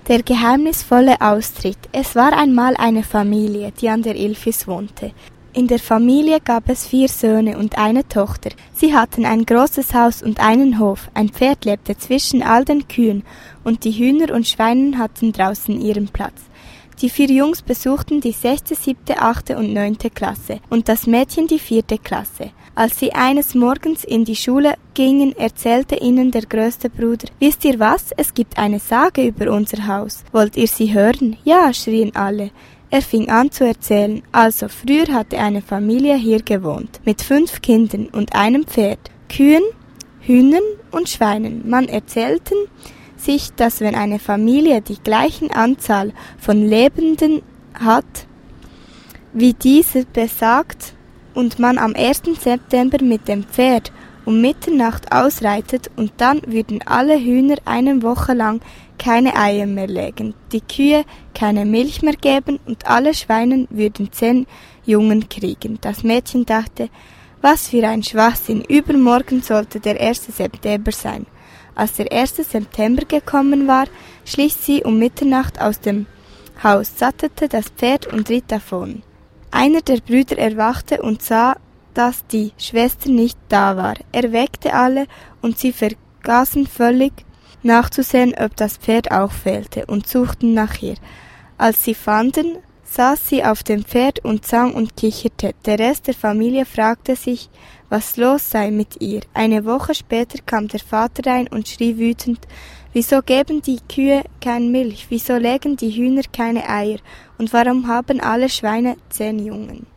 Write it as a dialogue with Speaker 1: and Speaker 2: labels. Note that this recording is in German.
Speaker 1: Der geheimnisvolle Austritt. Es war einmal eine Familie, die an der Ilfis wohnte. In der Familie gab es 4 Söhne und eine Tochter. Sie hatten ein großes Haus und einen Hof. Ein Pferd lebte zwischen all den Kühen und die Hühner und Schweine hatten draußen ihren Platz. Die 4 Jungs besuchten die 6., 7., 8. und 9. Klasse und das Mädchen die 4. Klasse. Als sie eines Morgens in die Schule gingen, erzählte ihnen der größte Bruder: »Wisst ihr was? Es gibt eine Sage über unser Haus. Wollt ihr sie hören?« »Ja«, schrien alle. Er fing an zu erzählen. Also, früher hatte eine Familie hier gewohnt, mit 5 Kindern und einem Pferd, Kühen, Hühnern und Schweinen. Man erzählten sich, dass wenn eine Familie die gleichen Anzahl von Lebenden hat, wie diese besagt, und man am 1. September mit dem Pferd um Mitternacht ausreitet, und dann würden alle Hühner eine Woche lang keine Eier mehr legen, die Kühe keine Milch mehr geben und alle Schweine würden 10 Jungen kriegen. Das Mädchen dachte, was für ein Schwachsinn, übermorgen sollte der 1. September sein. Als der 1. September gekommen war, schlich sie um Mitternacht aus dem Haus, sattelte das Pferd und ritt davon. Einer der Brüder erwachte und sah, dass die Schwester nicht da war. Er weckte alle und sie vergaßen völlig nachzusehen, ob das Pferd auch fehlte, und suchten nach ihr. Als sie fanden, saß sie auf dem Pferd und sang und kicherte. Der Rest der Familie fragte sich, was los sei mit ihr. Eine Woche später kam der Vater rein und schrie wütend: »Wieso geben die Kühe keine Milch? Wieso legen die Hühner keine Eier? Und warum haben alle Schweine 10 Jungen?«